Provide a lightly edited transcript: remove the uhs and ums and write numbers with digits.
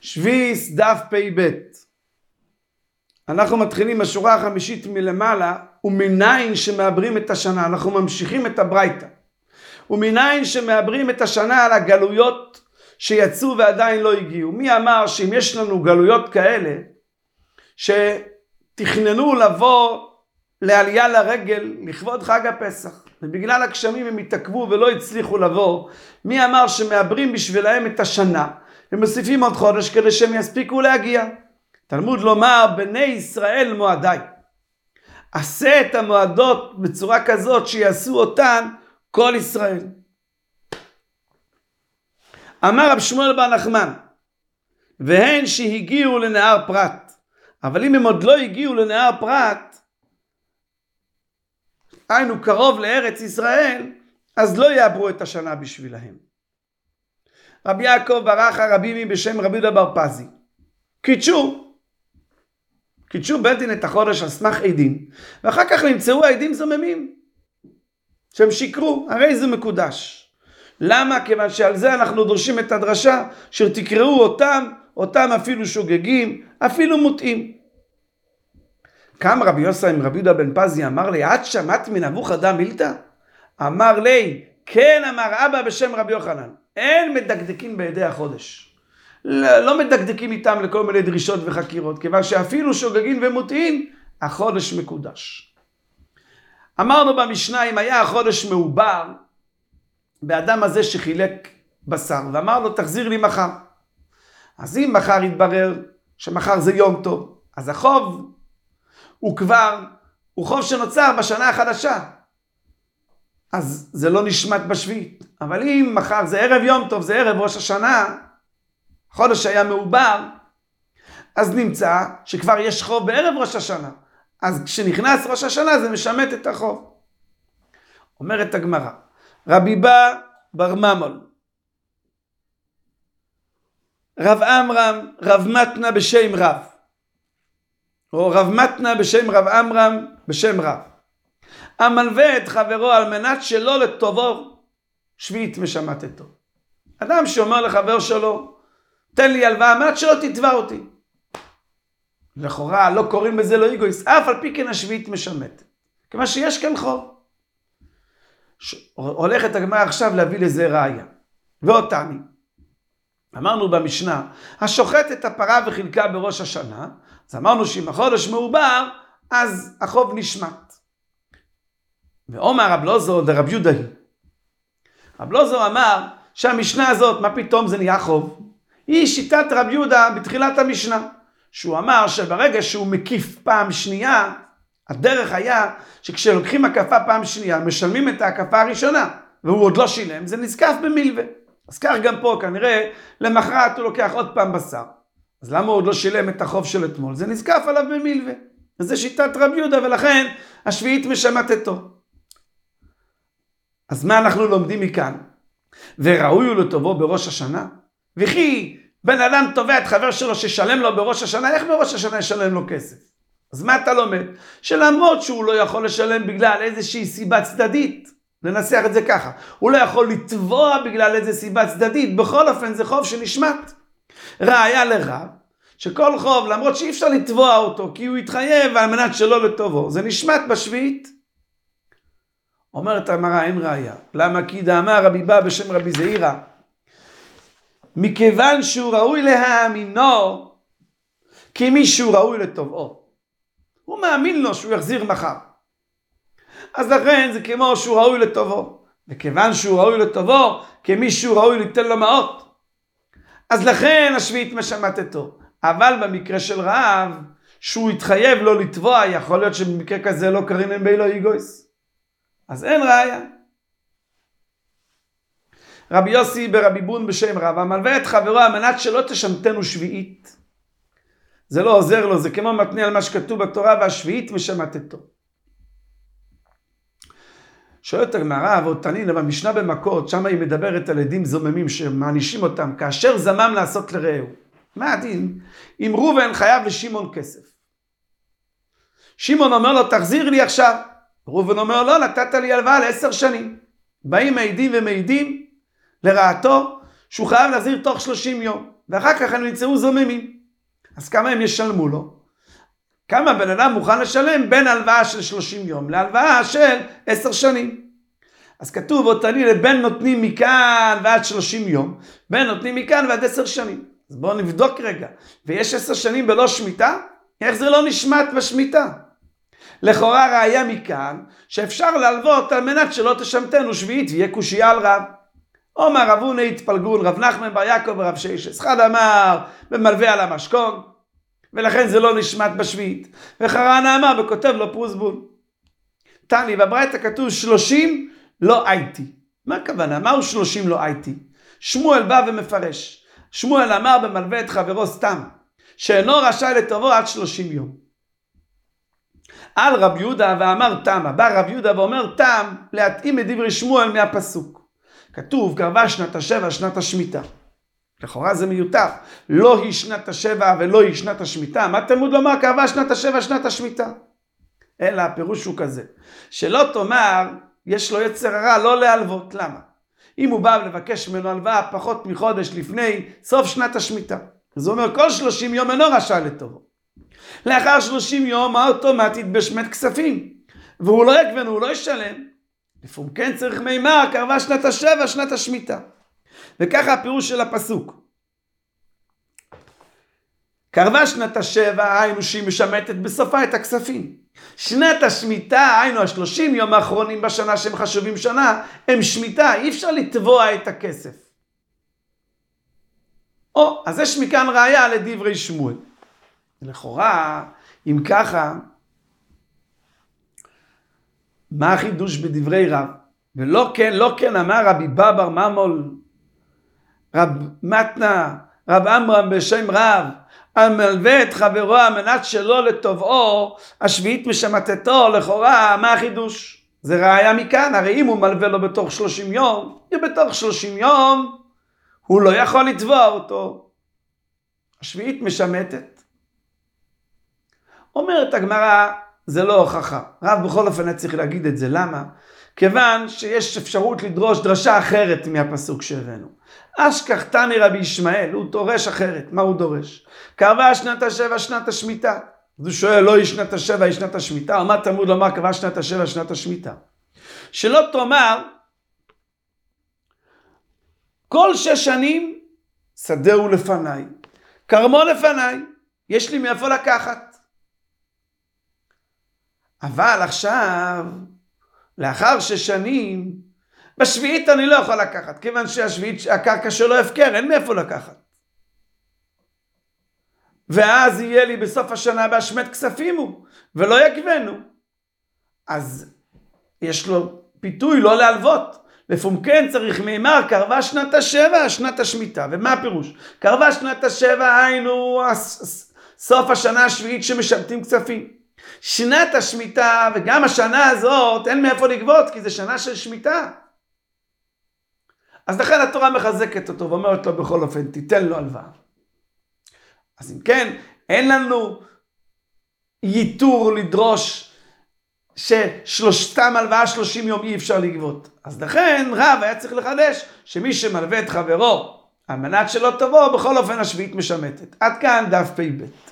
שביס דף פ"ב. אנחנו מתחילים בשורה החמישית מלמעלה, ומניין שמעברים את השנה. אנחנו ממשיכים את הברייתא. ומניין שמעברים את השנה על הגלויות שיצאו ועדיין לא הגיעו. מי אמר שאם יש לנו גלויות כאלה שתכננו לבוא לעלייה לרגל לכבוד חג הפסח, ובגלל הגשמים הם התעכבו ולא הצליחו לבוא, מי אמר שמעברים בשבילהם את השנה ומוסיפים עוד חודש כדי שהם יספיקו להגיע? תלמוד לומר בני ישראל מועדי, עשה את המועדות בצורה כזאת שיעשו אותן כל ישראל. אמר רב שמואל בר נחמן, והן שהגיעו לנהר פרת, אבל אם הם עוד לא הגיעו לנהר פרת, היינו קרוב לארץ ישראל, אז לא יעברו את השנה בשבילהם. רבי יעקב ברח הרבי בשם רבי יהודה בר פזי, קידשו בית דין את החודש על סמך עדים, ואחר כך נמצאו העדים זוממים שהם שיקרו, הרי זה מקודש. למה? כיוון שעל זה אנחנו דורשים את הדרשה שתקראו אותם אפילו שוגגים, אפילו מוטעים. קם רבי יוסי עם רבי יהודה בן פזי, אמר לי, את שמעת מנבוכדנצר מילתא? אמר לי, כן, אמר אבא בשם רבי יוחנן, אין מדקדקים בידי החודש. לא מדקדקים איתם לכל מיני דרישות וחקירות, כיוון שאפילו שוגגים ומוטעים, החודש מקודש. אמרנו במשנה, אם היה החודש מעובר, באדם הזה שחילק בשר, ואמר לו, תחזיר לי מחר. אז אם מחר יתברר שמחר זה יום טוב, אז החוב הוא חוב שנוצר בשנה החדשה. אז זה לא נשמט בשביעית. אבל אם מחר זה ערב יום טוב, זה ערב ראש השנה, חודש היה מעובר, אז נמצא שכבר יש חוב בערב ראש השנה. אז כשנכנס ראש השנה זה משמט את החוב. אומרת הגמרא, רבי בא בר ממול, רב עמרם, רב מתנה בשם רב, או רב מתנה בשם רב עמרם בשם רב, המלווה את חברו על מנת שלא לטובו שביעית משמטתו. אדם שאומר לחבר שלו, תן לי הלוואה על מנת שלא תתבע אותי. לכאורה לא קוראים בזה לא איגויס, אף על פי כן השביעית משמטת. כיוון שיש כאן חוב. הולכת הגמרא עכשיו להביא לזה ראיה. ואותני. אמרנו במשנה, השוחט את הפרה וחילקה בראש השנה, אז אמרנו שאם החודש מעובר, אז החוב נשמט. ואומר רב לוזור דרב יהודה היא. רב לוזור אמר שהמשנה הזאת, מה פתאום זה נהיה חוב? היא שיטת רב יהודה בתחילת המשנה. שהוא אמר שברגע שהוא מקיף פעם שנייה, הדרך היה שכשלוקחים הקפה פעם שנייה, משלמים את ההקפה הראשונה, והוא עוד לא שילם, זה נזקף במילווה. אז כך גם פה, כנראה, למחרת הוא לוקח עוד פעם בשר. אז למה הוא עוד לא שילם את החוב של אתמול? זה נזקף עליו במילווה. וזה שיטת רב יהודה, ולכן השביעית משמטתו. אז מה אנחנו לומדים מכאן? וראוי הוא לטובו בראש השנה? וכי בן אדם תובע את חבר שלו ששלם לו בראש השנה, איך בראש השנה ישלם לו כסף? אז מה אתה לומד? שלמרות שהוא לא יכול לשלם בגלל איזושהי סיבה צדדית, ננסח את זה ככה, הוא לא יכול לתבוע בגלל איזו סיבה צדדית, בכל אופן זה חוב שנשמט. ראיה לרב, שכל חוב, למרות שאי אפשר לתבוע אותו, כי הוא יתחייב על מנת שלא לטובו, זה נשמט בשביעית. אומרת הגמרא, אין ראיה. למה? כי דאמר רבי בא בשם רבי זעירא, מכיוון שהוא ראוי להאמינו, כי מישהו ראוי לטובעו. הוא מאמין לו שהוא יחזיר מחר. אז לכן זה כמו שהוא ראוי לטובו. וכיוון שהוא ראוי לטובו, כמישהו ראוי ליתן לו מעות. אז לכן השביעית משמטתו. אבל במקרה של רב, שהוא התחייב לא לתבוע, יכול להיות שבמקרה כזה לא קרינן בי לא איגויס. אז אין ראיה. רבי יוסי ברבי בון בשם רב, המלווה את חברו על מנת שלא תשמטנו שביעית. זה לא עוזר לו, זה כמו מתנה על מה שכתוב בתורה, והשביעית משמטתו. שואלת הגמרא, ואותנין, במשנה במכות, שם היא מדברת על עדים זוממים שמענישים אותם, כאשר זמם לעשות לרעהו. מה הדין? אם ראובן חייב לשמעון כסף. שמעון אומר לו, תחזיר לי עכשיו. ראובן אומר לו, נתת לי הלוואה ל10 שנים. באים מעידים ומעידים לרעתו, שהוא חייב להחזיר תוך 30 יום. ואחר כך הם נמצאו זוממים. אז כמה הם ישלמו לו? כמה בן אדם מוכן לשלם בין הלוואה של 30 יום להלוואה של 10 שנים. אז כתוב אותני לבן נותנים מכאן ועד 30 יום, בן נותנים מכאן ועד 10 שנים. אז בואו נבדוק רגע. ויש 10 שנים בלא שמיטה? איך זה לא נשמט בשמיטה? לכאורה ראיה מכאן שאפשר להלוות על מנת שלא תשמטנו שביעית ויהיה קושייה על רב. אומר רב הונא התפלגון, רב נחמן בר יעקב ורב ששת. אחד אמר במלווה על המשכון, ולכן זה לא נשמט בשביעית. וחרנה אמר וכותב לו פרוסבול. תני, בברייתא כתוב 30 לא הייתי. מה הכוונה? מהו 30 לא הייתי? שמואל בא ומפרש. שמואל אמר במלווה את חברו סתם, שאינו רשאי לטובו עד 30 יום. על רב יהודה ואמר תמה, בא רב יהודה ואומר תם להתאים את דברי שמואל מהפסוק. כתוב קרבה שנת השבע שנת השמיטה. לכאורה זה מיותר. לא היא שנת השבע ולא היא שנת השמיטה. מה תלמוד לומר קרבה שנת השבע שנת השמיטה? אלא הפירוש הוא כזה. שלא תאמר יש לו יצר הרע לא להלוות. למה? אם הוא בא לבקש ממנו הלוואה פחות מחודש לפני סוף שנת השמיטה. זה אומר כל 30 יום אינו רשאי לטובו. לאחר 30 יום האוטומטית בשמת כספים. והוא לא יקבן, הוא לא ישלם. לפעמים כן צריך מימר, קרבה שנת השבע, שנת השמיטה. וככה הפירוש של הפסוק. קרבה שנת השבע, היינו שהיא משמטת בסופה את הכספים. שנת השמיטה, היינו 30 יום האחרונים בשנה שהם חשובים שנה, הם שמיטה, אי אפשר לתבוע את הכסף. אז יש מכאן ראיה לדברי שמואל. לכאורה, אם ככה, מה החידוש בדברי רב? ולא כן, לא כן אמר רבי בבר ממול, רב מתנה, רב עמרם בשם רב, המלווה את חברו על מנת שלא לטובעו, השביעית משמטתו. לכאורה, מה החידוש? זה ראיה מכאן, הרי אם הוא מלווה לו בתוך 30 יום, בתוך 30 יום, הוא לא יכול לתבוע אותו. השביעית משמטת. אומרת הגמרא, זה לא הוכחה. רב בכל אופן צריך להגיד את זה. למה? כיוון שיש אפשרות לדרוש דרשה אחרת מהפסוק שהבאנו. אשכח תני רבי ישמעאל, הוא דורש אחרת. מה הוא דורש? קרבה שנת השבע שנת השמיטה. אז הוא שואל, לא היא שנת השבע, היא שנת השמיטה. או מה תלמוד לומר קרבה שנת השבע שנת השמיטה? שלא תאמר, כל 6 שנים שדהו לפניי, כרמו לפניי, יש לי מאיפה לקחת. אבל עכשיו, לאחר 6 שנים, בשביעית אני לא יכול לקחת, כיוון שהשביעית, הקרקע שלו הפקר, אין מאיפה לקחת. ואז יהיה לי בסוף השנה בהשמת כספים הוא, ולא יקבנו. אז יש לו פיתוי לא להלוות. לפעמים כן צריך מימר, קרבה שנת השבע, שנת השמיטה. ומה הפירוש? קרבה שנת השבע, היינו סוף השנה השביעית שמשמטים כספים. שנת השמיטה, וגם השנה הזאת, אין מאיפה לגבות, כי זה שנה של שמיטה. אז לכן התורה מחזקת אותו, ואומרת לו בכל אופן, תיתן לו הלוואה. אז אם כן, אין לנו ייתור לדרוש ששלושתם הלוואה 30 יום אי אפשר לגבות. אז לכן רב היה צריך לחדש שמי שמלווה את חברו על מנת שלא תבוא, בכל אופן השביעית משמטת. עד כאן דף פ"ב.